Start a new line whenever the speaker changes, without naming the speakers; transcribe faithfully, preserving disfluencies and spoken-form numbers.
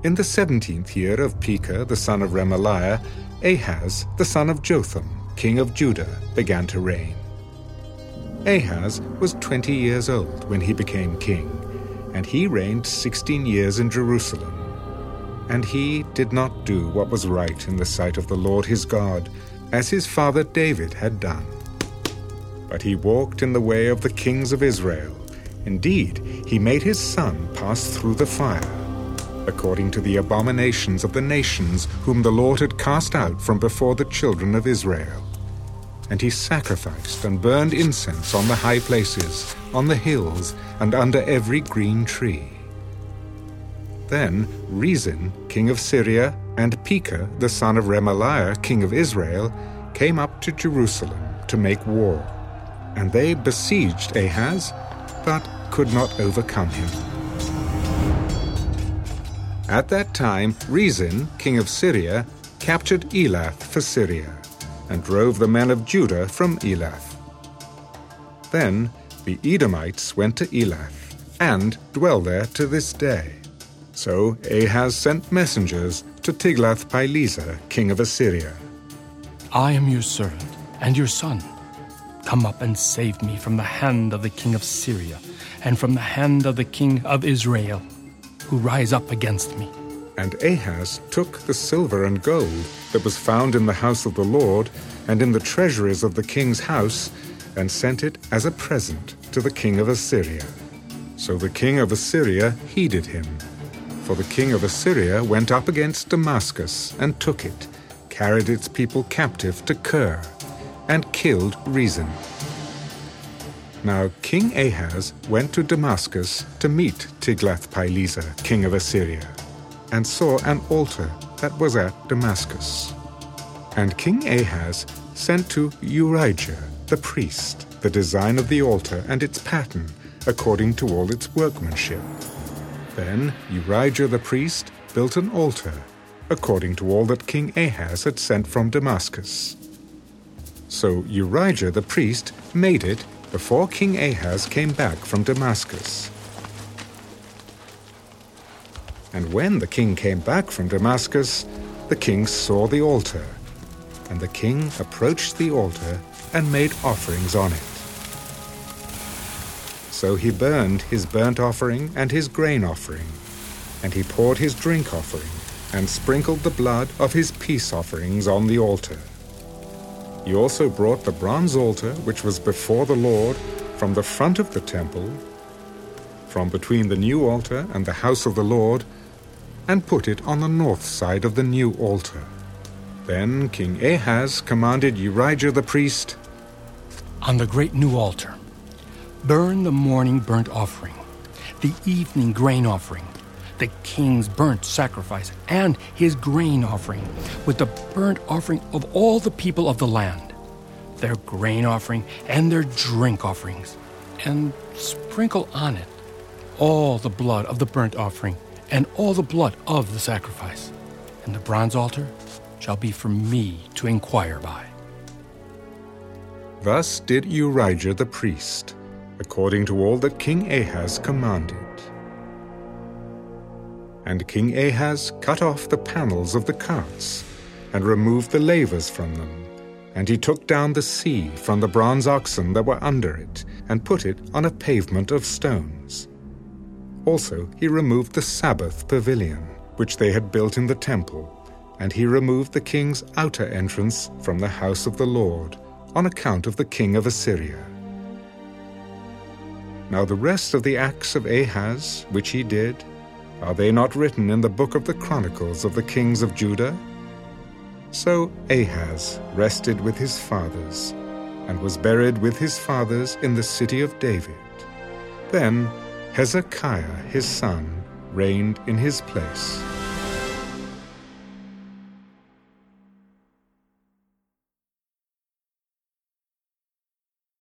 In the seventeenth year of Pekah the son of Remaliah, Ahaz the son of Jotham, king of Judah, began to reign. Ahaz was twenty years old when he became king, and he reigned sixteen years in Jerusalem. And he did not do what was right in the sight of the Lord his God, as his father David had done. But he walked in the way of the kings of Israel. Indeed, he made his son pass through the fire, according to the abominations of the nations whom the Lord had cast out from before the children of Israel. And he sacrificed and burned incense on the high places, on the hills, and under every green tree. Then Rezin, king of Syria, and Pekah, the son of Remaliah, king of Israel, came up to Jerusalem to make war. And they besieged Ahaz, but could not overcome him. At that time Rezin, king of Syria, captured Elath for Syria, and drove the men of Judah from Elath. Then the Edomites went to Elath, and dwell there to this day. So Ahaz sent messengers to Tiglath-Pileser, king of Assyria.
I am your servant and your son. Come up and save me from the hand of the king of Syria, and from the hand of the king of Israel, who rise up against me.
And Ahaz took the silver and gold that was found in the house of the Lord and in the treasuries of the king's house, and sent it as a present to the king of Assyria. So the king of Assyria heeded him. For the king of Assyria went up against Damascus and took it, carried its people captive to Kir, and killed Rezin. Now King Ahaz went to Damascus to meet Tiglath-Pileser, king of Assyria, and saw an altar that was at Damascus. And King Ahaz sent to Urijah the priest the design of the altar and its pattern, according to all its workmanship. Then Urijah the priest built an altar, according to all that King Ahaz had sent from Damascus. So Urijah the priest made it before King Ahaz came back from Damascus. And when the king came back from Damascus, the king saw the altar, and the king approached the altar and made offerings on it. So he burned his burnt offering and his grain offering, and he poured his drink offering, and sprinkled the blood of his peace offerings on the altar. He also brought the bronze altar which was before the Lord from the front of the temple, from between the new altar and the house of the Lord, and put it on the north side of the new altar. Then King Ahaz commanded Urijah the priest,
On the great new altar, burn the morning burnt offering, the evening grain offering, the king's burnt sacrifice, and his grain offering, with the burnt offering of all the people of the land, their grain offering and their drink offerings, and sprinkle on it all the blood of the burnt offering and all the blood of the sacrifice. And the bronze altar shall be for me to inquire by.
Thus did Urijah the priest, according to all that King Ahaz commanded. And King Ahaz cut off the panels of the carts, and removed the lavers from them. And he took down the sea from the bronze oxen that were under it, and put it on a pavement of stones. Also he removed the Sabbath pavilion, which they had built in the temple, and he removed the king's outer entrance from the house of the Lord, on account of the king of Assyria. Now the rest of the acts of Ahaz, which he did, are they not written in the book of the Chronicles of the kings of Judah? So Ahaz rested with his fathers, and was buried with his fathers in the city of David. Then Hezekiah his son reigned in his place.